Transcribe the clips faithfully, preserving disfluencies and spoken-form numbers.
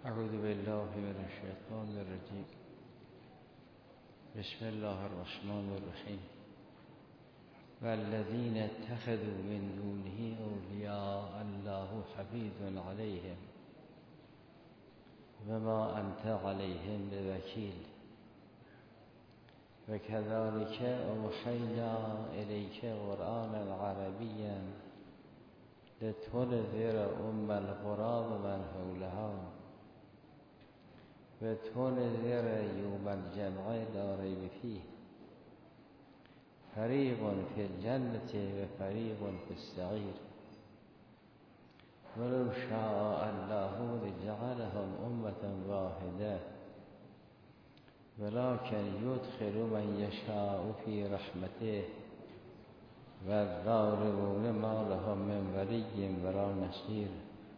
اعوذ بالله من الشیطان الرجیم. بسم الله الرحمن الرحیم. والذین اتخذوا من دونه اولیاء الله حفیظ علیهم وما انت علیهم بوکیل وكذلك اوحینا الیک قرآنا عربیا لتنذر ام القرى ومن حولها وتنذر یوم الجمع لا ریب فیه فریق فی الجنة و فریق فی السعیر ولو شاء الله لجعلهم امة واحدة ولكن يدخل من يشاء في رحمته والظالمون ما لهم من ولي ولا نصير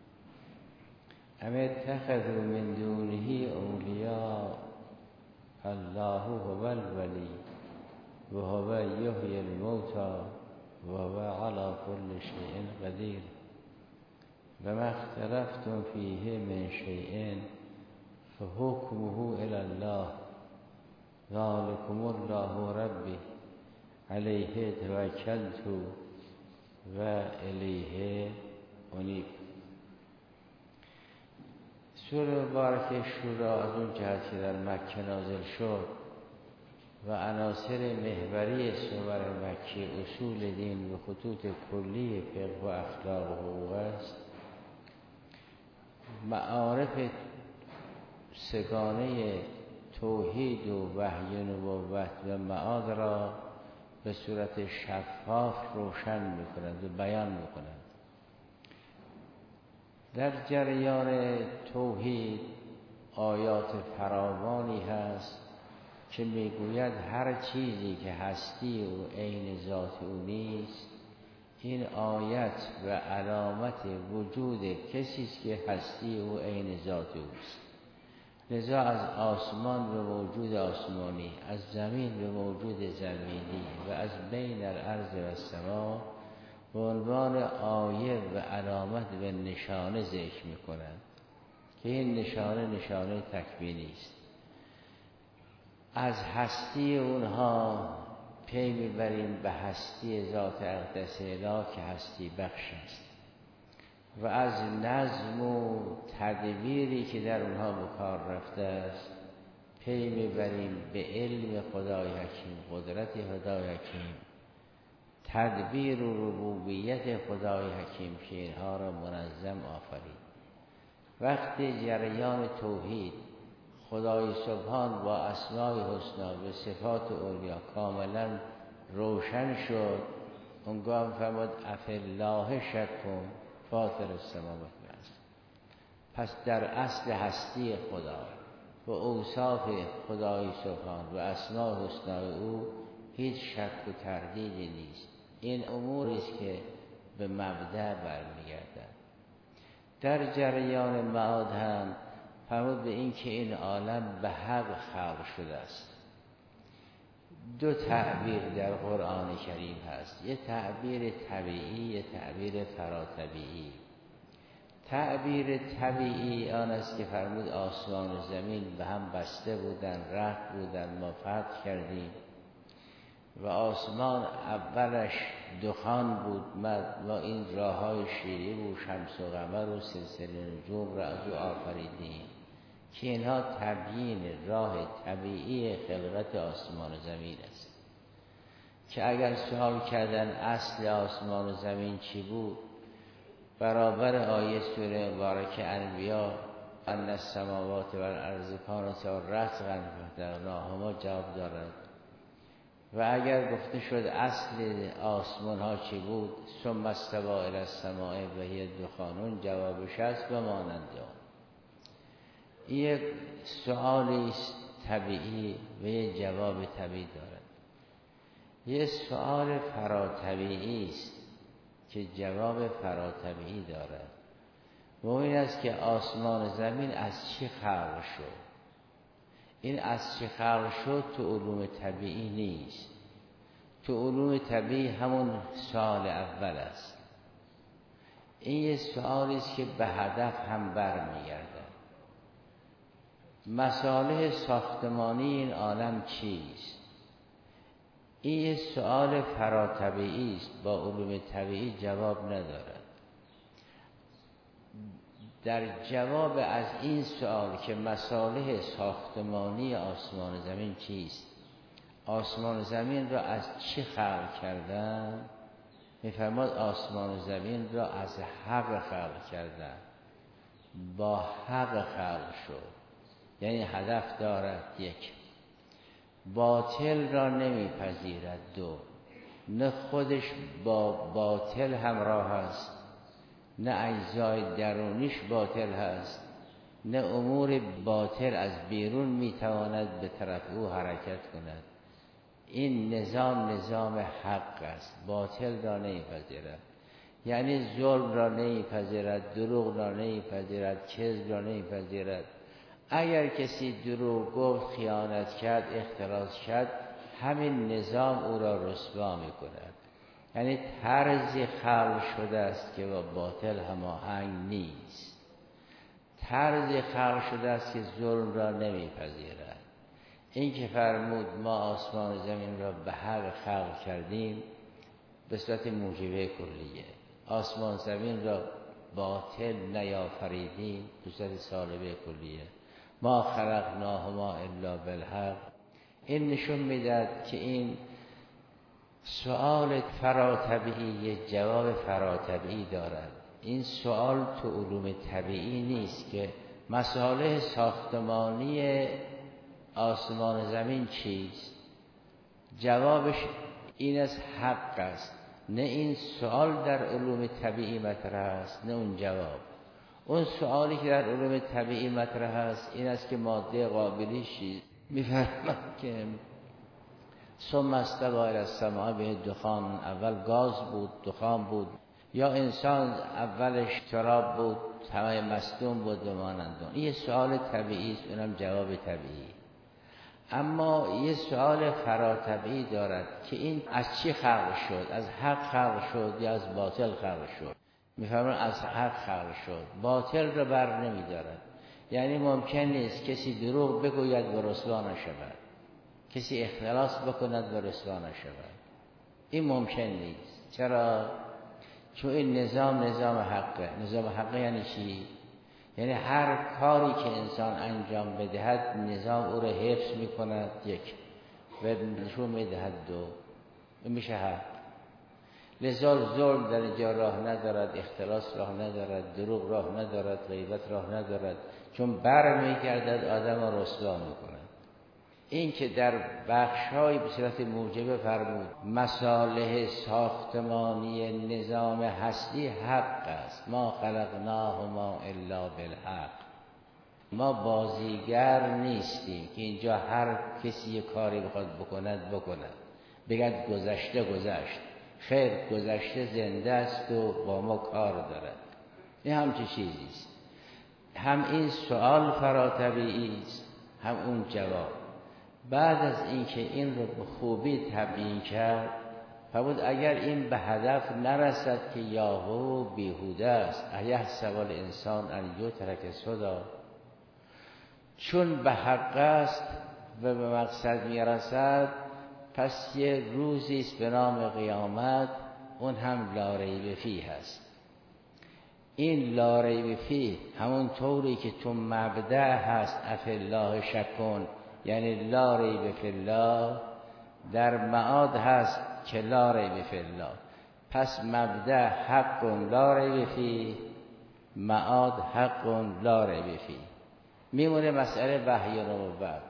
ام اتخذوا من دونه اولیاء الله هو الولی وهو يحيي الموتى وهو على كل شيء قدير وما اختلفتم فيه من شيء فحكمه إلى الله ذلكم الله ربي عليه توكلت وإليه أنيب. سوره مبارکه شورا از اون جهت که در مکه نازل شد و عناصر محوری سور مکی اصول دین و خطوط کلی فقه و اخلاق و حقوق است، معارف سگانه توحید و وحی نبوت و معاد را به صورت شفاف روشن می‌کنند و بیان می‌کنند. در جریان توحید آیات فراوانی هست که میگوید هر چیزی که هستی و عین ذات او نیست، این آیت و علامت وجود کسی است که هستی و عین ذات اوست. لذا از آسمان به موجود آسمانی، از زمین به موجود زمینی و از بین الارض و السما به عنوان آیه و علامت و نشانه ذکر میکنند که این نشانه نشانه تکوینی است. از هستی اونها پی میبریم به هستی ذات اقدس الهی که هستی بخش است و از نظم و تدبیری که در اونها به کار رفته است پی میبریم به علم خدای حکیم، قدرت خدای حکیم، تدبیر و ربوبیت خدای حکیم که اینها را منظم آفرید. وقتی جریان توحید خدای سبحان با اسمای حسنا و صفات اولیا کاملا روشن شد، اونگاه فرمود افالله شکم فاطر السماوات والارض. پس در اصل هستی خدا و اوصاف خدای سبحان و اسمای حسنا او هیچ شک و تردیدی نیست. این اموری است که به مبدأ برمیگردد. در جریان معاد هم فرمود به این که این عالم به حق خلق شده است. دو تعبیر در قرآن کریم هست، یه تعبیر طبیعی، یه تعبیر فراتبیعی. تعبیر طبیعی آن است که فرمود آسمان و زمین به هم بسته بودن، رفت بودن، ما فتح کردیم و آسمان اولش دخان بود و این راههای شیری و شمس و قمر و سلسله نجوم را از او آفریدیم که اینها تبیین راه طبیعی خلقت آسمان و زمین است. که اگر سوال کردن اصل آسمان و زمین چی بود، برابر آیه سوره مبارکه انبیا ان السماوات والارض کانتا رتقا ففتقناهما جواب دارد. و اگر گفته شد اصل آسمان ها چی بود، ثم استوى الی السماء و هی دخان، جوابش است و مانند آن. یک سؤالی است طبیعی و یک جواب طبیعی دارد. یک سؤال فراتبیعی است که جواب فراتبیعی دارد و این است که آسمان و زمین از چی خلق شد. این از چی خلق شد تو علوم طبیعی نیست. تو علوم طبیعی همون سوال اول است. این یه سوالی است که به هدف هم برمیگردد. مصالح ساختمانی این عالم چیست؟ این یه سؤال فراتبعی است، با علوم طبیعی جواب ندارد. در جواب از این سؤال که مصالح ساختمانی آسمان زمین چیست، آسمان زمین را از چی خلق کردن؟ می‌فرماد آسمان و زمین را از حق خلق کردن، با حق خلق شد. یعنی هدف دارد، یک، باطل را نمیپذیرد، دو، نه خودش با باطل همراه است، نه اجزای درونیش باطل هست، نه امور باطل از بیرون میتواند به طرف او حرکت کند. این نظام نظام حق است، باطل را نمیپذیرد. یعنی ظلم را نمیپذیرد، دروغ را نمیپذیرد، کذب را نمیپذیرد. اگر کسی دروغ گفت، خیانت کرد، اختلاس کرد، همین نظام او را رسوا میکند. یعنی طرزی خلق شده است که با باطل هماهنگ نیست، طرزی خلق شده است که ظلم را نمیپذیرد. این که فرمود ما آسمان و زمین را به حق خلق کردیم، به صورت موجبه کلیه. آسمان زمین را باطل نیافریدیم، به صورت سالبه کلیه. ما خلقناهما الا بالحق. این نشون میدهد که این سؤال فراتبعی جواب فراتبعی دارد. این سؤال تو علوم طبیعی نیست که مصالح ساختمانی آسمان زمین چیست، جوابش این از حق است. نه این سؤال در علوم طبیعی مطرح است، نه اون جواب. اون سؤالی که در علوم طبیعی مطرح است این است که ماده قابلی چیست. می‌فرماید که ثم استوى الی السماء به دخان، اول گاز بود، دخان بود، یا انسان اولش تراب بود، همه مصدوم بود و مانند اون. این سؤال طبیعی است، اونم جواب طبیعی. اما یه سؤال فراتبعی دارد که این از چی خلق شد؟ از حق خلق شد یا از باطل خلق شد؟ می‌فرماید از حق خلق شد، باطل را بر نمی‌دارد. یعنی ممکن نیست کسی دروغ بگوید و رسوا نشود، کسی اختلاس بکند و رسوا نشود. این ممکن نیست. چرا؟ چون این نظام نظام حقه. نظام حقه یعنی چی؟ یعنی هر کاری که انسان انجام بدهد نظام او را حفظ میکند، یک، و نشون میدهد، دو، این میشه حق. لذا ظلم در اینجا راه ندارد، اختلاس راه ندارد، دروغ راه ندارد، غیبت راه ندارد، چون بر میگردد آدم را رسوا میکند. این که در بخش‌های به صورت موجبه فرمود مصالح ساختمانی نظام هستی حق است. ما خلقناهما الا بالحق. ما بازیگر نیستیم که اینجا هر کسی یک کاری بخواد بکند بکند، بگد گذشته گذشت. خیر، گذشته زنده است و با ما کار دارد. این همچه چیزی است. هم این سؤال فراتبعی است، هم اون جواب. بعد از اینکه این رو به خوبی تبیین کرد، فرمود اگر این به هدف نرسد که یاهو بیهوده است، ایحسب الانسان ان یترک سدی، چون به حق است و به مقصد میرسد، پس یه روزی است به نام قیامت، اون هم لا ریب فیه است. این لا ریب فیه همون طوری که تو مبدأ هست اف الله شکون، یعنی لا ریب فی الله، در معاد هست که لا ریب فی الله. پس مبدأ حق لا ریب فیه، معاد حق لا ریب فیه. میمونه مسئله وحی و نبوت.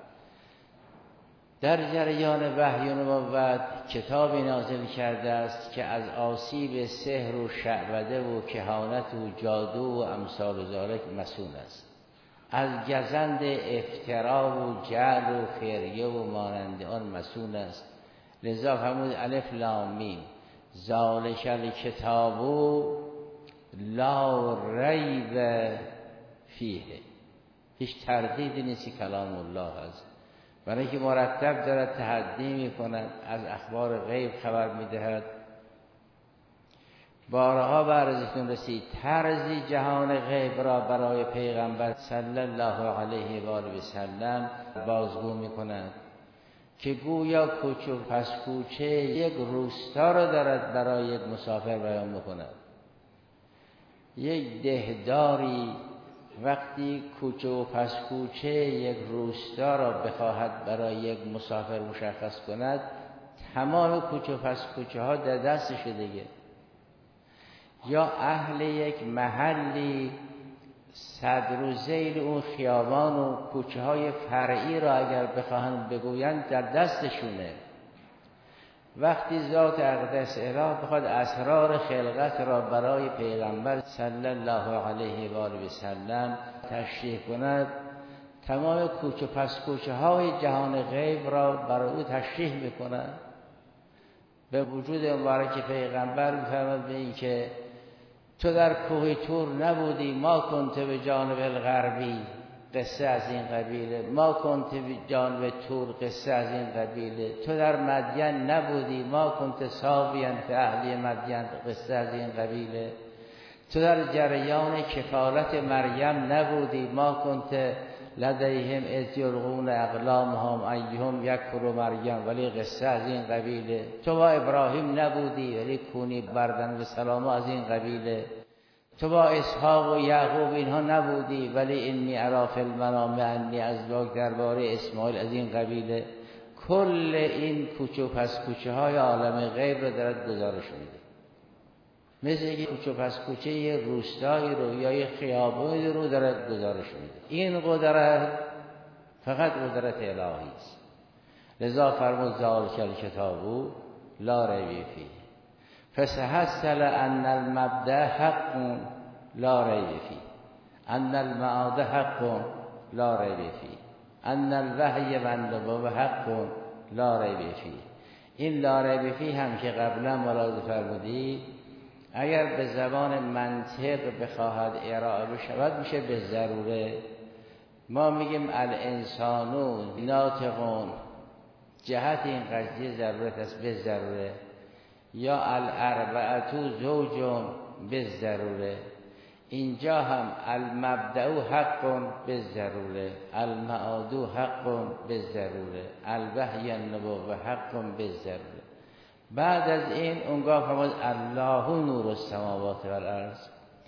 در جریان وحی و نبوت کتابی نازل کرده است که از آسیب سحر و شعوذه و کهانت و جادو و امثال ذالک مسئول است. از گزند افترا و جعل و خیریه و مانند آن مسئول است. لذا فرمود الف لام میم ذالک الکتاب لا ریب فیه. هیچ تردیدی نیست کلام الله است، برای که مرتب دارد تحدی می کند، از اخبار غیب خبر می دهد. بارها به عرضتون رسید طرزی جهان غیب را برای پیغمبر صلی الله علیه و آله و سلم بازگو می‌کند که گویا کوچه و پس کوچه یک روستا را دارد برای یک مسافر بیان می‌کند. یک دهداری وقتی کوچه و پس کوچه یک روستا را بخواهد برای یک مسافر مشخص کند، تمام کوچه و پس کوچه ها در دستش دیگه. یا اهل یک محلی صدر و ذیل اون خیابان و کوچه های فرعی را اگر بخواهند بگویند در دستشونه. وقتی ذات اقدس اله بخواد اسرار خلقت را برای پیغمبر صلی الله علیه و آله و سلم تشریح کند، تمام کوچه پس کوچه های جهان غیب را برای او تشریح میکند. به وجود مبارک پیغمبر میفرماد به این که تو در کوه طور نبودی، ما کنت به جانب الغربی، قصه از این قبیله، ما کنت به جانب طور، قصه از این قبیله، تو در مدین نبودی، ما کنت ساویاً فی اهلی مدین، قصه از این قبیله، تو در جریان کفالت مریم نبودی، ما کنت لدیهم اذ یلقون اقلامهم ایهم یکفر مریم، ولی قصه از این قبیله، تو با ابراهیم نبودی ولی کونی بردن و سلام از این قبیله، تو با اسحاق و یعقوب اینها نبودی ولی انی اری فی المنام انی ازواج درباره اسماعیل از این قبیله. کل این کوچه و پس کوچه های عالم غیب رو دارد گزارش میده. مثل اینکه کوچه و پس کوچه یه روستایی رو یا یه خیابانی رو دارد گزارش میده. این قدرت فقط قدرت الهی است. لذا فرمود ذالک الکتاب لا ریب فیه فسحصل ان المبدأ حق لا ریب فیه ان المعاد حق لا ریب فیه ان الوحی و النبوة حق لا ریب فیه. این لا ریب فیه هم که قبلا ملاحظه فرمودید اگر به زبان منطق بخواهد ارائه بشود میشه به ضروره. ما میگیم الانسانو ناطقون، جهت این قضیه ضرورت است به ضروره، یا الاربعتو زوجون به ضروره. اینجا هم المبدأ حق به ضروره، المعاد حق به ضروره، الوحی النبوة حق به ضروره. بعد از این اونگاه فرمود الله نور السماوات و الارض.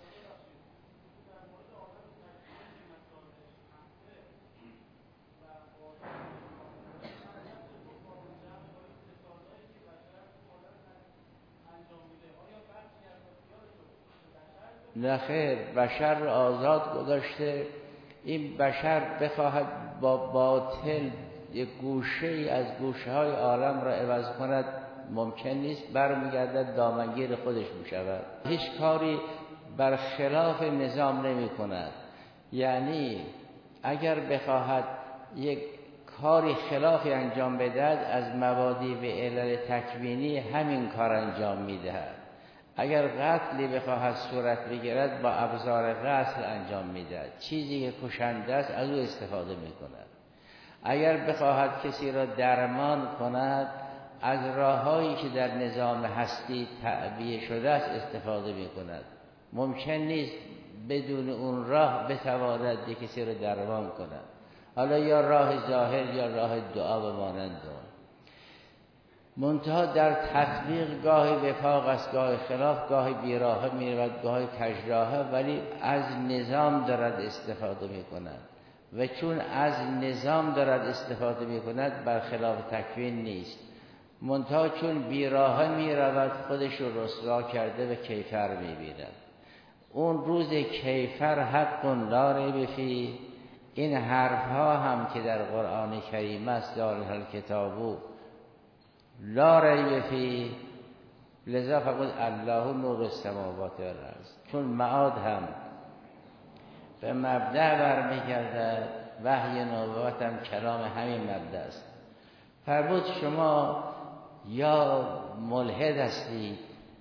نخیر، بشر رو آزاد گذاشته. این بشر بخواهد با باطل یک گوشه ای از گوشه های عالم را عوض کند ممکن نیست، برمیگردد دامنگیر خودش میشود. هیچ کاری بر خلاف نظام نمی کند. یعنی اگر بخواهد یک کاری خلافی انجام بدهد از مبادی و علل تکوینی همین کار انجام میدهد. اگر قتلی بخواهد صورت بگیرد با ابزار قتل انجام میدهد. چیزی که کشنده است از او استفاده میکند. اگر بخواهد کسی را درمان کند از راههایی که در نظام هستی تعبیه شده است استفاده میکند. ممکن نیست بدون اون راه بتواند کسی را درمان کند، حالا یا راه ظاهر یا راه دعا و مانند اون. منتها در تطبیق گاهی وفاق است، گاهی خلاف، گاهی بیراهه میرود، گاهی کژراهه، ولی از نظام دارد استفاده میکند و چون از نظام دارد استفاده میکند برخلاف تکوین نیست. منتها چون بیراهه میرود خودش رو رسوا کرده و کیفر میبیند. اون روز کیفر حق لا ریب فیه. این حرف ها هم که در قرآن کریم است ذالک الکتاب لا ریب فیه، لذا فرمود الله نور السماوات و الارض. چون معاد هم به مبدأ برمیگردد، وحی نبوت هم کلام همین مبدأ است. فرمود شما یا ملحد هستید،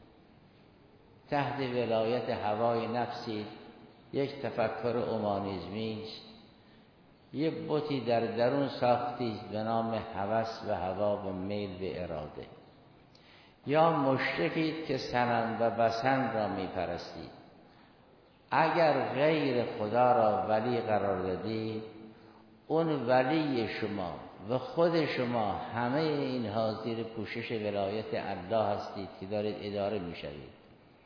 تحت ولایت هوای نفسید، یک تفکر اومانیزمی است، یه بتی در درون ساختید به نام هوس و هوا و میل و اراده. یا مشرکید که صنم و وثن را میپرستید. اگر غیر خدا را ولی قرار دادید، اون ولی شما و خود شما همه اینها زیر پوشش ولایت الله هستید که دارید اداره میشوید.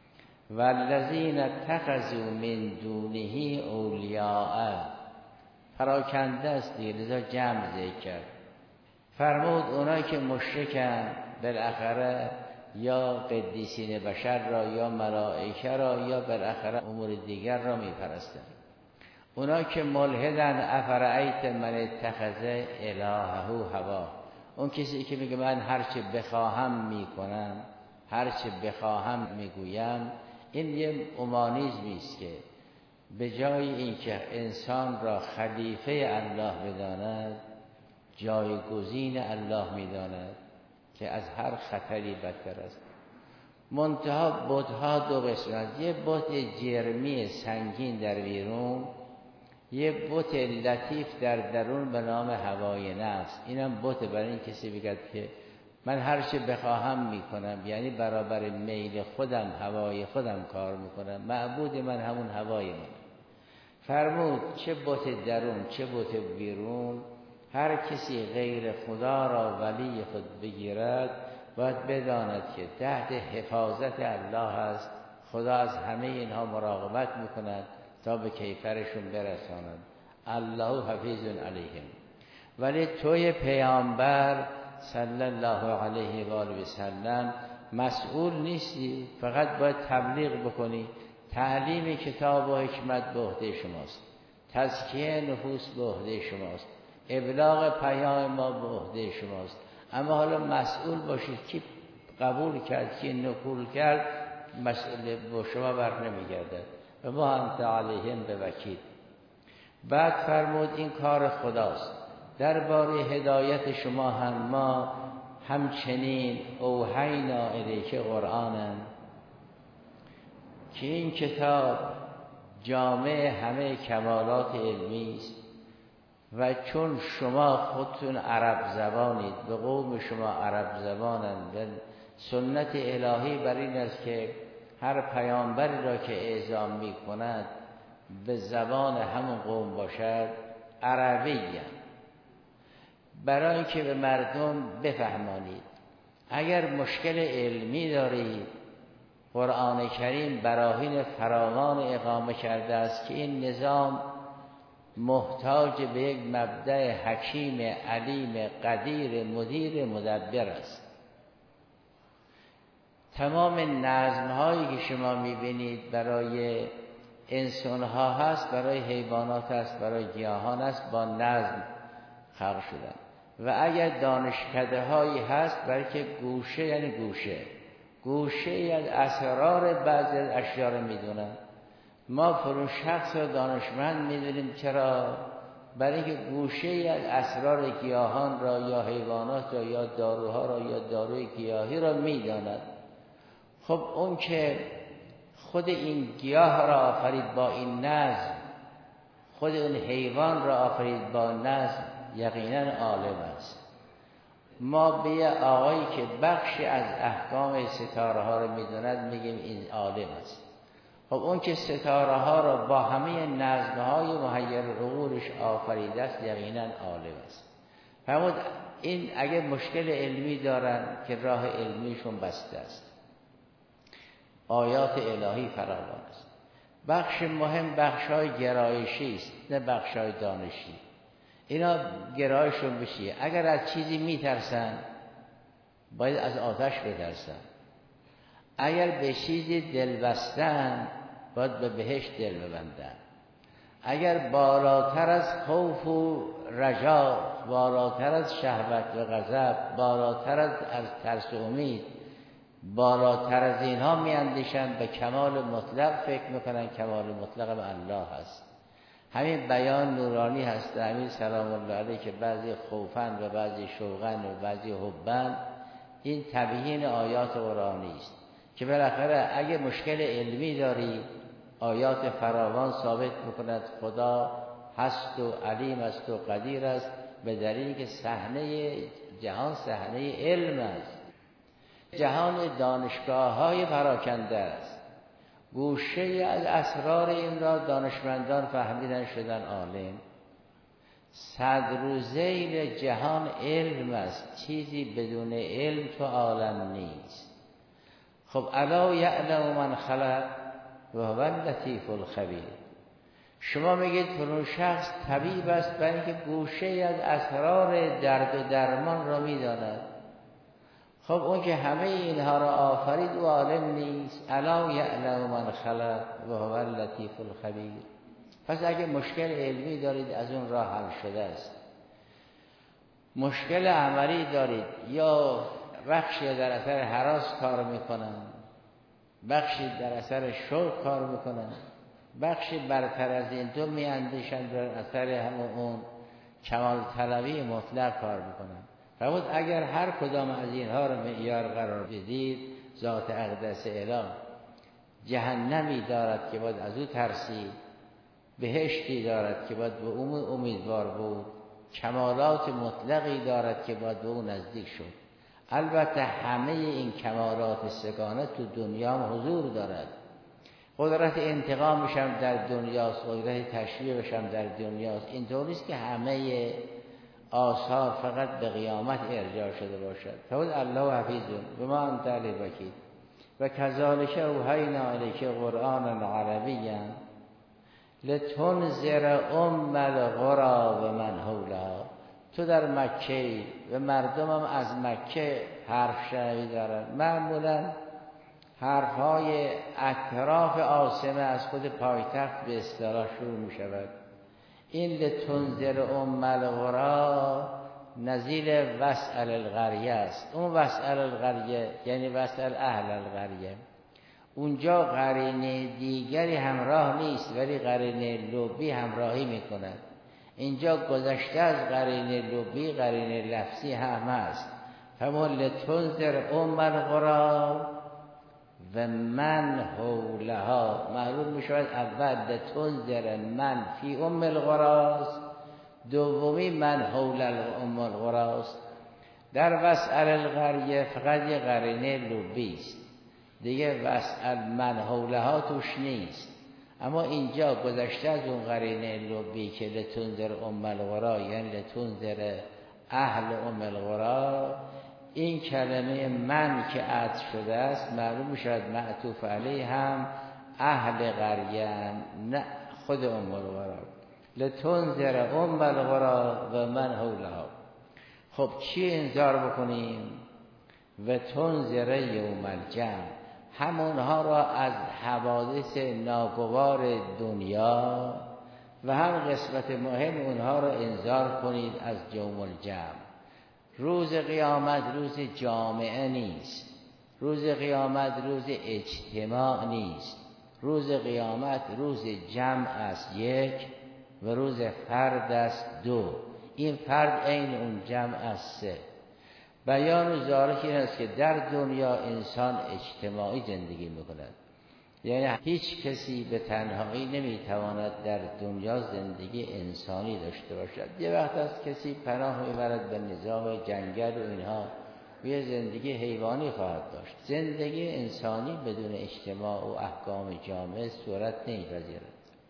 والذین اتخذوا من دونه اولیاء، پراکنده است دیگه، لذا جمع ذکر کرد. فرمود اونایی که مشرکن بالاخره یا قدیسین بشر را یا ملائکه را یا بالاخره امور دیگر را میپرستن. اونا که ملحدن، افرأیت من اتخذ الهه هوا، اون کسی که میگه من هرچه بخواهم میکنم، هرچه بخواهم میگویم، این یه اومانیزمی است که به جای اینکه انسان را خلیفه الله بداند، جایگزین الله میداند که از هر خطری بدتر است. منتها بت‌ها دو قسمت، یه بت جرمی سنگین در بیرون، یه بت لطیف در درون به نام هوای نفس. اینم بت برای این کسی بگه که من هر چه بخواهم میکنم، یعنی برابر میل خودم، هوای خودم کار میکنم، معبود من همون هوای من. فرمود چه بت درون چه بت بیرون، هر کسی غیر خدا را ولی خود بگیرد باید بداند که تحت حفاظت الله است. خدا از همه اینها مراقبت میکند تا به کیفرشون برساند. الله حفیظ علیهم. ولی توی پیامبر صلی الله علیه و آله و سلم مسئول نیستی، فقط باید تبلیغ بکنی. تعلیم کتاب و حکمت به عهده شماست، تزکیه نفوس به عهده شماست، ابلاغ پیام ما به عهده شماست. اما حالا مسئول باشید کی قبول کرد کی نقول کرد، مسئله با شما بر نمیگردد و ما انت علیهم بوکیل. بعد فرمود این کار خداست. درباره هدایت شما هم ما همچنین اوحینا الیک قرآنن، که این کتاب جامع همه کمالات علمی است و چون شما خودتون عرب زبانید، به قوم شما عرب زبانند و سنت الهی بر این است که هر پیامبری را که اعزام می کند به زبان همون قوم باشد، عربی، برای که به مردم بفهمانید. اگر مشکل علمی دارید، قرآن کریم براهین فراوان اقامه کرده است که این نظام محتاج به یک مبدأ حکیم علیم قدیر مدیر مدبر است. تمام نظم‌هایی که شما می‌بینید برای انسان‌ها هست، برای حیوانات هست، برای گیاهان هست، با نظم خلق شدن. و اگر دانشکده هایی هست برای که گوشه، یعنی گوشه گوشه از اسرار بعضی از اشیاء رو میدونن. ما فرون شخص و دانشمند میدونیم. چرا؟ برای اینکه گوشه از اسرار گیاهان را یا حیوانات را یا داروها را یا داروی گیاهی را میداند. خب اون که خود این گیاه را آفرید با این نظم، خود اون حیوان را آفرید با نظم، یقینا عالم است. ما به یه آقایی که بخشی از احکام ستاره ها رو میدوند میگیم این عالم است. خب اون که ستاره ها را با همه نظم های محیر عقولش آفریده است، یقینا عالم است. فرمود این اگه مشکل علمی دارن که راه علمیشون بسته است. آیات الهی فراوان است. بخش مهم بخش های گرایشی است، نه بخش های دانشی. اینا گرایشون بشیه. اگر از چیزی میترسن باید از آتش بترسن. اگر به چیزی دل بستن باید به بهشت دل ببندن. اگر بالاتر از خوف و رجا، بالاتر از شهوت و غضب، بالاتر از ترس و امید، بالاتر از اینها میاندیشن، به کمال مطلق فکر میکنن. کمال مطلق به الله هست. همین بیان نورانی هست. همین سلام الله علیه که بعضی خوفن و بعضی شوقن و بعضی حبن، این تبیین آیات قرآنی است که بالاخره اگه مشکل علمی داری، آیات فراوان ثابت میکند خدا هست و علیم است و قدیر است، به دلیلی که صحنه جهان صحنه علم است. جهان دانشگاه های پراکنده است. گوشه از اسرار این را دانشمندان فهمیدن شدن عالم. صدر ذیل جهان علم است، چیزی بدون علم تو عالم نیست. خب الا یعلم من خلق و هو اللطیف الخبیر. شما میگید فلان شخص طبیب است برای اینکه گوشه از اسرار درد و درمان را میداند. خب اون که همه اینها را آفرید و عالم نیست. الا یعلم من خلق و هو اللطیف الخبیر. پس اگه مشکل علمی دارید از اون راه حل شده است. مشکل عملی دارید یا بخشی در اثر هراس کار میکنن، بخشی در اثر شوق کار میکنن، بخشی برتر از این دو میاندیشن در اثر همون اون کمال طلبی مطلق کار میکنن. فرمود اگر هر کدام از اینها رو معیار قرار بدید، ذات اقدس اله جهنمی دارد که باید از او ترسید، بهشتی دارد که باید به او امیدوار بود، کمالات مطلقی دارد که باید به او نزدیک شد. البته همه این کمالات سگانه تو دنیا هم حضور دارد. قدرت انتقامش هم در دنیاست، قدرت تشریعش هم در دنیاست. این طوریست که همه آثار فقط به قیامت ارجاع شده باشد. فقط الله حفیظون بما انت علی وکیل و کذالک اوحینا الیک قرآنا عربیا لتنذر ام القری و من حولها. تو در مکه و مردم هم از مکه حرف شنوی دارن. معمولا حرفهای اطراف عاصمه از خود پایتخت به اصطلاح شروع می شود. این لتنذر ام القری نظیر وسأل القریه است. اون وسأل القریه یعنی وسأل اهل القریه. اونجا قرینه دیگری همراه نیست ولی قرینه لبی همراهی می کند. اینجا گذشته از قرینه لبی قرینه لفظی هم است. فما لتنذر ام القری و من حولها. معلوم می شود اول لتنذر من فی ام القری، دومی من حول ام القری. در وسأل القریه فقط یه قرینه لبی است، دیگه وسأل من حولها توش نیست. اما اینجا گذشته از اون قرینه لبی که لتنذر ام القری یعنی لتنذر اهل ام القری، این کلمه من که عطف شده است معلوم میشود معطوف علیه هم اهل قریه نه خود ام القری. لتنذر ام القری و من حولها. خب چی انذار بکنیم؟ و تنذر یوم الجمع. همونها را از حوادث ناگوار دنیا و هم قسمت مهم اونها را انذار کنید از یوم الجمع. روز قیامت روز جامعه نیست، روز قیامت روز اجتماع نیست، روز قیامت روز جمع است یک و روز فرد است دو. این فرد عین اون جمع است سه. بیان ظاهر این است که در دنیا انسان اجتماعی زندگی میکند، یعنی هیچ کسی به تنهایی نمیتواند در دنیا زندگی انسانی داشته باشد. یه وقت است کسی پناه میبرد به نظام جنگل و اینها و یه زندگی حیوانی خواهد داشت. زندگی انسانی بدون اجتماع و احکام جامعه صورت نمیپذیرد.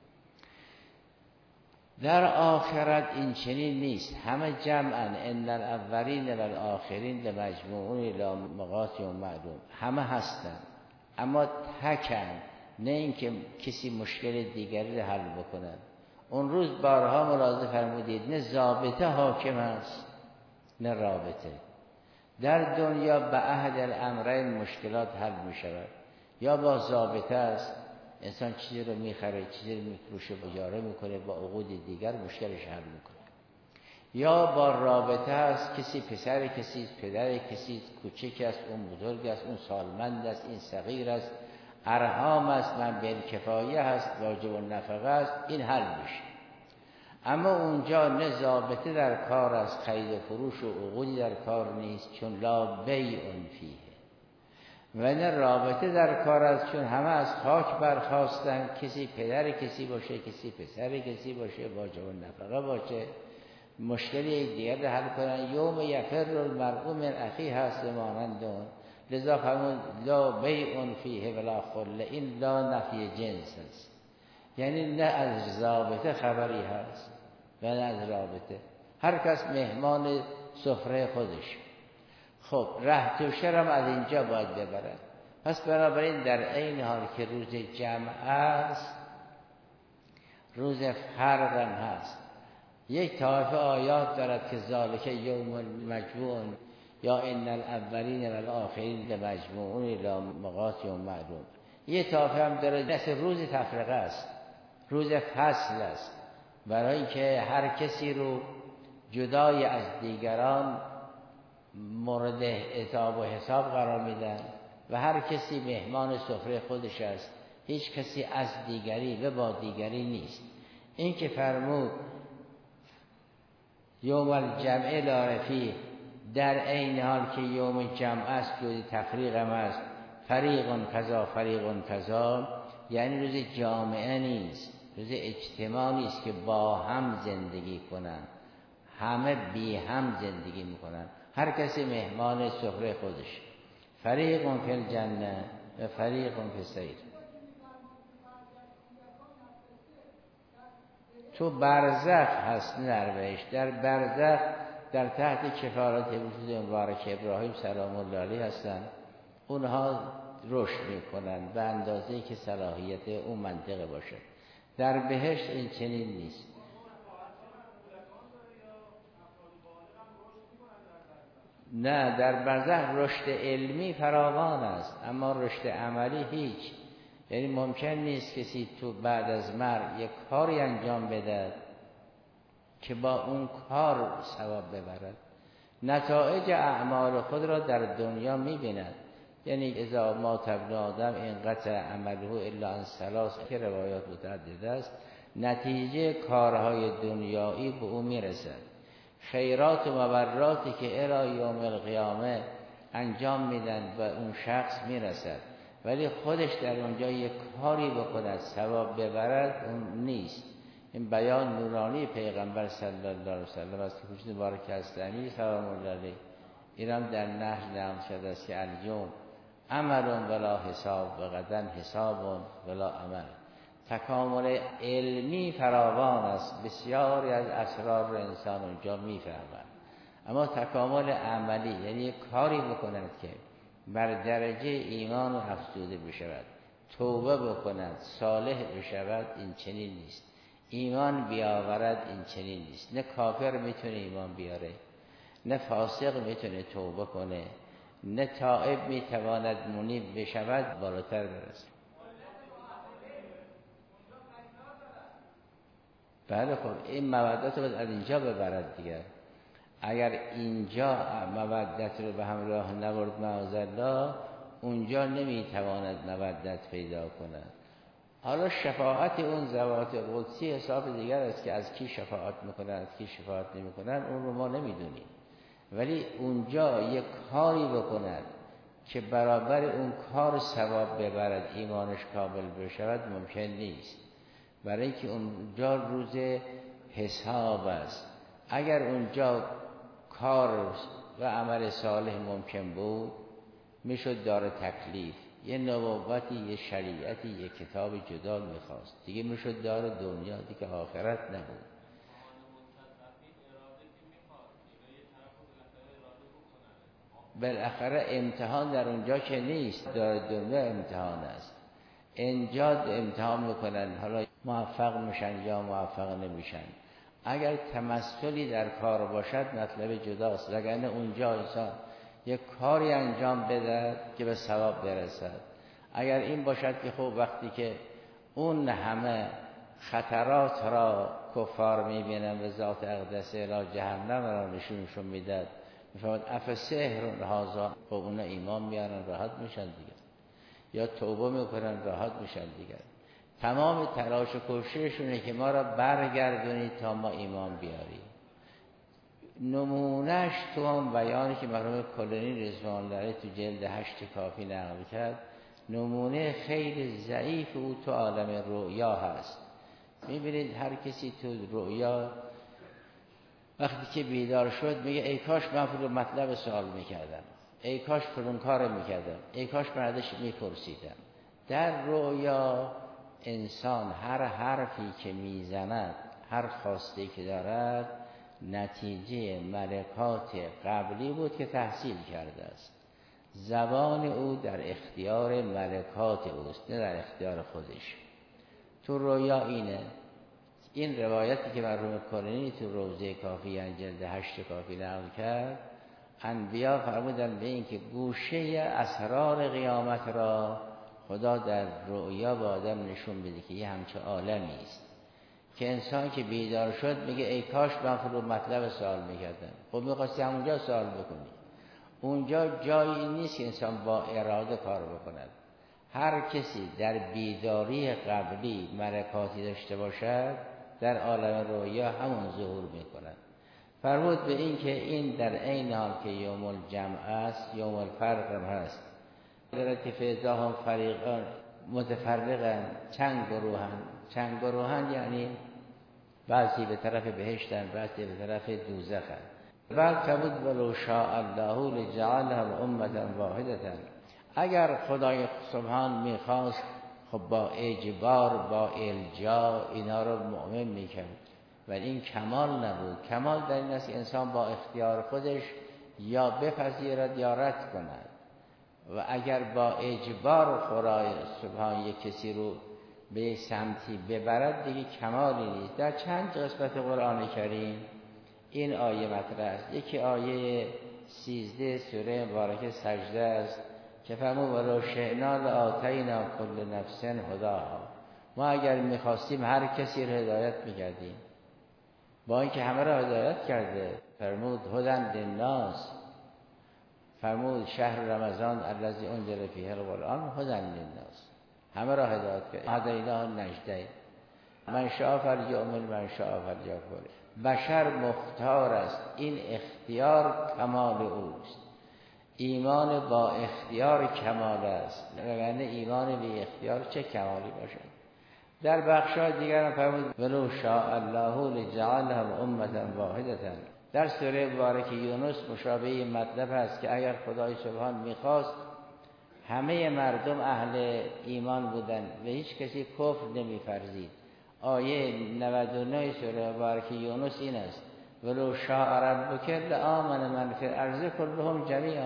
در آخرت این چنین نیست. همه جمعاً ان الاولین و الاخرین لمجموعون الی میقات یوم معلوم. همه هستند اما تکن، نه اینکه کسی مشکل دیگری را حل بکند. اون روز بارها ملاحظه فرمودید نه ضابطه حاکم است نه رابطه. در دنیا به احد الامرین مشکلات حل می شود. یا با ضابطه است، انسان چیزی رو میخره، چیزی رو میفروشه، اجاره میکنه، با عقود دیگر مشکلش حل میکنه. یا با رابطه است، کسی پسر کسی، پدر کسی، کوچک است، اون بزرگ است، اون سالمند است، این صغیر است، ارحام است، من بالکفایه است، واجب النفقه است، این حل میشه. اما اونجا نه ضابطه در کار است، خرید و فروش و عقودی در کار نیست، چون لا بیع فیه، و نه رابطه در کار است، چون همه از خاک برخاستن. کسی پدر کسی باشه، کسی پسر کسی باشه، واجب النفقه باشه، مشکلی دیگر حل کنن. یوم یفر المرء من اخیه هست مانندون. لذا فرمود لا بیع فیه ولا خله، این لا نفی جنس است، یعنی نه از رابطه خبری هست و نه از رابطه، هر کس مهمان سفره خودش. خب رهط و شرم از اینجا باید ببرد. پس بنابراین در عین حال که روز جمع است روز فرق هم هست. یک طایفه آیات دارد که ذالک یوم مجموع یا ان الاولین و الاخرین لمجموعون الی میقات یوم معلوم. یک طایفه هم داره مثل روز تفرقه است، روز فصل است، برای اینکه هر کسی رو جدای از دیگران مورد عتاب و حساب قرار میدن و هر کسی مهمان سفره خودش است، هیچ کسی از دیگری و با دیگری نیست. این که فرمود یوم الجمع لا رفیق، در عین حال که یوم جمع است روز تفریق هم است، فریق کذا فریق کذا، یعنی روز جامعه نیست، روز اجتماع نیست که با هم زندگی کنن، همه بی هم زندگی میکنن، هر کسی مهمان سفره خودش. فریق فی الجنه و فریق فی السعیر. تو برزخ هست نه در بهشت. در برزخ در تحت کفارت وجود مبارک ابراهیم سلام الله علیه هستن، اونها رشد میکنن به اندازه‌ای که صلاحیت اون منطقه باشه. در بهشت این چنین نیست. نه، در برزخ رشد علمی فراوان است، اما رشد عملی هیچ. یعنی ممکن نیست کسی تو بعد از مرگ یک کاری انجام بده که با اون کار ثواب ببرد. نتایج اعمال خود را در دنیا می‌بیند. یعنی اذا مات ابن آدم انقطع عمله الا عن ثلاث، که روایات متعدد است، نتیجه کارهای دنیایی به او میرسد. خیرات و مبراتی که الی یوم القیامه انجام میدن و اون شخص میرسد، ولی خودش در اونجا یک کاری بکند ثواب ببرد اون نیست. این بیان نورانی پیغمبر صلی الله علیه و سلم است که وجود مبارک هستنی سلام الله علیه اینم در نهج نقل شده است که الیوم عمل ولا حساب و غدا حساب ولا عمل. تکامل علمی فراوان است، بسیاری از اسرار رو انسان اونجا میفهمد، اما تکامل عملی یعنی کاری بکند که بر درجه ایمان افزوده بشود، توبه بکند، صالح بشود، این چنین نیست. ایمان بیاورد، این چنین نیست. نه کافر میتونه ایمان بیاره، نه فاسق میتونه توبه کنه، نه تائب میتواند منیب بشود بالاتر برسه. بله خب این مودت رو از اینجا ببرد دیگر. اگر اینجا مودت رو به همراه نبرد معاذالله، اونجا نمیتواند مودت پیدا کند. حالا شفاعت اون ذوات قدسی حساب دیگر است که از کی شفاعت میکنن از کی شفاعت نمیکنن، اون رو ما نمیدونیم. ولی اونجا یک کاری بکند که برابر اون کار ثواب ببرد، ایمانش کامل بشود، ممکن نیست، برای اینکه اونجا روز حساب است. اگر اونجا کار و عمل صالح ممکن بود میشد دار تکلیف، یه نبوتی، یه شریعتی، یه کتاب جدا میخواست، دیگه میشد دار دنیا، دیگه آخرت نبود. بالاخره امتحان در اونجا که نیست، دار دنیا امتحان است. اینجا امتحان میکنن، حالا موفق میشن یا موفق نمیشن. اگر تمثلی در کار باشد مطلب جداست، وگرنه اونجا انسان یک کاری انجام بده که به ثواب برسد. اگر این باشد که خب وقتی که اون همه خطرات را کفار میبینن و ذات اقدس الی جهنم را نشونشون میداد، میفهمد اف سحر هذا، خب اونا ایمان میارن راحت میشن دیگه، یا توبه میکنن راحت میشن دیگه. تمام تلاش و کوشششونه که ما را برگردونید تا ما ایمان بیاریم. نمونهش تو هم بیانی که مرحوم کلینی رضوان الله علیه تو جلد هشت کافی نقل کرد، نمونه خیلی ضعیف او تو عالم رؤیا هست. میبینید هر کسی تو رؤیا وقتی که بیدار شد میگه ای کاش من رو مطلب سوال میکردم، ای کاش فلان کار میکردم، ای کاش بردش میپرسیدم. در رؤیا انسان هر حرفی که میزند، هر خواسته که دارد، نتیجه ملکات قبلی بود که تحصیل کرده است. زبان او در اختیار ملکات اوست، نه در اختیار خودش. تو رویا اینه. این روایتی که مرحوم کلینی تو روضه کافی جلد هشت کافی نقل کرد، انبیا فرمودن به این که گوشه اسرار قیامت را خدا در رؤیا به آدم نشون بده که یه همچه عالمی است که انسان که بیدار شد میگه ای کاش من فلان مطلب سوال میکردم. خب میخواستی همونجا سوال بکنی. اونجا جایی نیست که انسان با اراده کار بکند. هر کسی در بیداری قبلی ملکاتی داشته باشد، در عالم رؤیا همون ظهور میکند. فرمود به این که این در عین حال که یوم الجمع است، یوم الفرق هم هست. در که فیضاهم فریقان متفرقن، چند گروهن. چند گروهن یعنی بعضی به طرف بهشتن، بعضی به طرف دوزخن. بل فرمود ولو شاء الله لجعلهم امة واحدة. اگر خدای سبحان میخواست خب با اجبار، با الجا اینا رو مؤمن میکرد، ولی این کمال نبود. کمال در این است انسان با اختیار خودش یا بپذیرد یا رد کند. و اگر با اجبار خدای سبحان یک کسی رو به سمتی ببرد دیگه کمالی نیست. در چند قسمت قرآن کریم این آیه مطرح است. یکی آیه سیزده سوره مبارکه سجده است که فرمود ولو شئنا لآتینا کل نفس هداها. ما اگر میخواستیم هر کسی رو هدایت میکردیم، با اینکه همه را هدایت کرده. فرمود هدی للناس، فرمود شهر رمضان الذی انزل فیه القرآن هدی للناس، همه را هدایت کرد. هدیناه النجدین من شاء فلیؤمن من شاء فلیکفر. بشر مختار است، این اختیار کمال اوست. ایمان با اختیار کمال است، وگرنه ایمان بی اختیار چه کمالی باشد. در بخشای دیگر هم فرمود ولو شاء الله لجعلهم امة واحدة. در سوره مبارکه یونس مشابه مطلب است که اگر خدای سبحان میخواست همه مردم اهل ایمان بودن و هیچ کسی کفر نمی‌فرزید. آیه نود و نه سوره مبارکه یونس این است ولو شاء ربک لآمن من فی الارض کلهم جمیعا.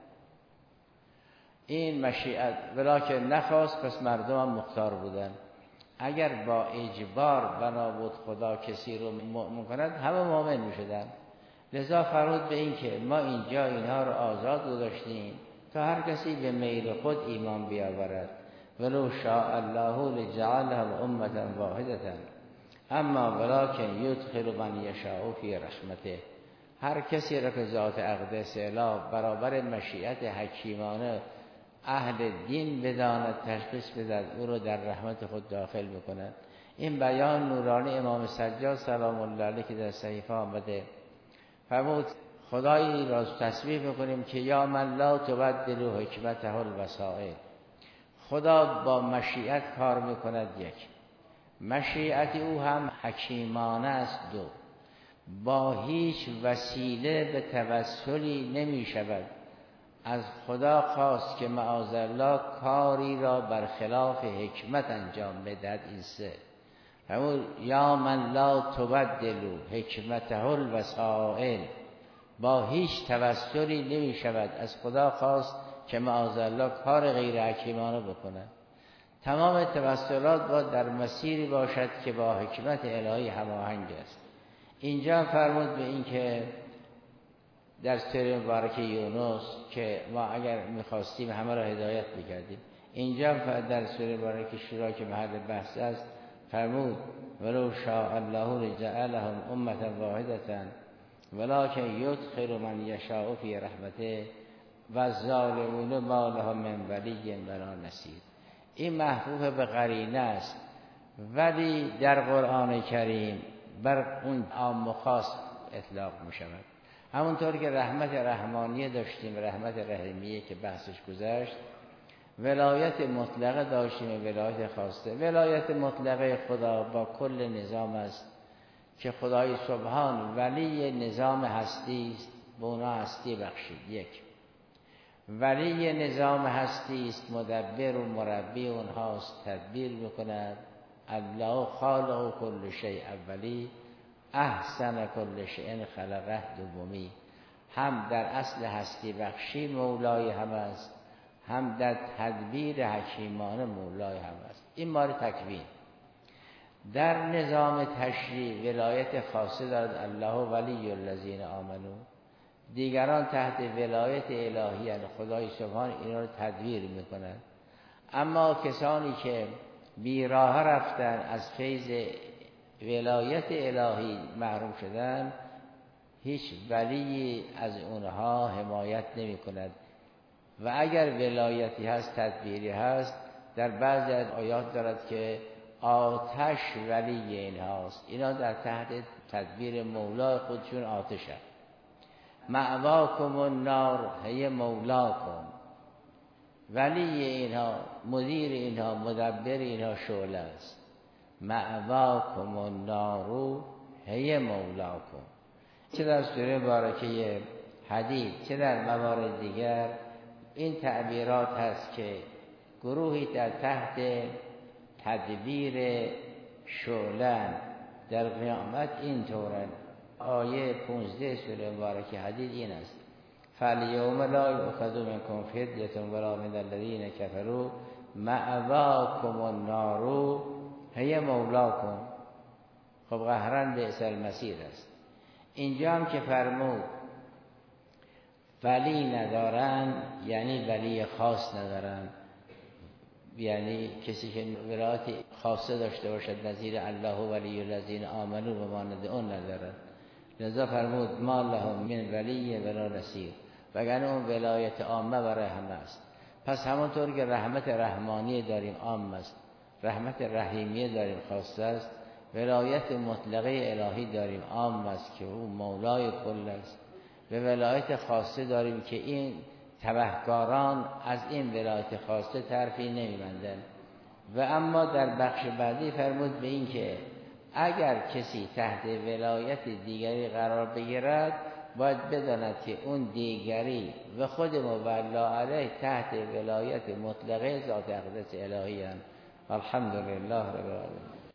این مشیت ولکن نخواست، پس مردم هم مختار بودن. اگر با اجبار بنا بود خدا کسی رو مؤمن کند همه مؤمن میشدن. لذا فرمود به این که ما اینجا اینها رو آزاد گذاشتیم تا هر کسی به میل خود ایمان بیاورد. ولو شاء الله لجعلهم امة واحدة اما ولکن یدخل من یشاء فی رحمته. هر کسی را که ذات اقدس اله برابر مشیت حکیمانه اهل دین بداند، تشخیص بدهد، او رو در رحمت خود داخل بکند. این بیان نورانی امام سجاد سلام الله علیه که در صحیفه آمده فرمود خدایی را تصویر میکنیم که یا من لا تبدل حکمته الوسائل. خدا با مشیت کار میکند. یک، مشیت او هم حکیمانه است. دو، با هیچ وسیله به توسلی نمی شود. از خدا خواست که معاذالله کاری را برخلاف حکمت انجام بدهد. این سه همون یا من لا تبدل حکمته الوسائل، با هیچ توسلی نمی شود. از خدا خواست که معاذالله کار غیر حکیمانه بکند. تمام توسلات باید در مسیری باشد که با حکمت الهی هماهنگ است. اینجا فرمود به این که در سوره مبارکه یونس که ما اگر میخواستیم همه را هدایت میکردیم. اینجا در سوره مبارکه شورا که محل بحث است فرمود ولو شاء الله لجعلهم امة واحدة ولکن یدخل من یشاء فی رحمته و الظالمون ما لهم من ولی ولا نصیر. این محفوظ به قرینه است، ولی در قرآن کریم بر اون عام و خاص اطلاق می شود. همونطور که رحمت رحمانیه داشتیم، رحمت رحیمیه که بحثش گذشت، ولایت مطلقه داشتیم، ولایت خاصه. ولایت مطلقه خدا با کل نظام است که خدای سبحان ولی نظام هستی است، به اونا هستی بخشید. یک، ولی نظام هستی است، مدبر و مربی اونهاست، تدبیر میکند. الله خالق کل شیء اولی، احسن کل شیء خلقه دومی. هم در اصل هستی بخشی مولای هم است، هم در تدبیر حکیمانه مولای هم است. این مال تکوین. در نظام تشریع ولایت خاصه دارد الله ولی الذین آمنو، دیگران تحت ولایت الهی ان خدای سبحان اینا رو تدبیر میکنند. اما کسانی که بیراه رفتن از فیض ولایت الهی محروم شدن، هیچ ولی از اونها حمایت نمی کند. و اگر ولایتی هست، تدبیری هست، در بعضی از آیات دارد که آتش ولی اینهاست، اینا در تحت تدبیر مولا خودشون آتش هست. مأواکم النار هی مولاکم، ولی اینها، مدیر اینها، مدبر اینها شعله است. مأواکم النار هی مولاکم. چه در سوره مبارکه حدید چه در موارد دیگر این تعبیرات هست که گروهی در تحت تدبیر شعله در قیامت این طورن. آیه پانزده سوره مبارکه حدید این است: فالیوم لا یؤخذ منکم فدیة ولا من الذین کفروا مأواکم النار هی مولاکم. خب قهرن بئس المصیر است. اینجا هم که فرمود ولی ندارن، یعنی ولی خاص ندارن، یعنی کسی که ولایت خاصه داشته باشد نظیر الله ولی الذین آمنو و مانند اون ندارن. لذا فرمود ما لهم من ولی ولا نصیر، وگرنه اون ولایت عامه برای همه است. پس همونطور که رحمت رحمانی داریم عام است، رحمت رحیمیه داریم خاص است، ولایت مطلقه الهی داریم عام است که او مولای کل است. به ولایت خاصه داریم که این تبهکاران از این ولایت خاصه طرفی نمی‌بندند. و اما در بخش بعدی فرمود به این که اگر کسی تحت ولایت دیگری قرار بگیرد، باید بداند که اون دیگری و خود مولا علیه تحت ولایت مطلقه ذات اقدس الهی هستند. الحمدلله رب العالمین.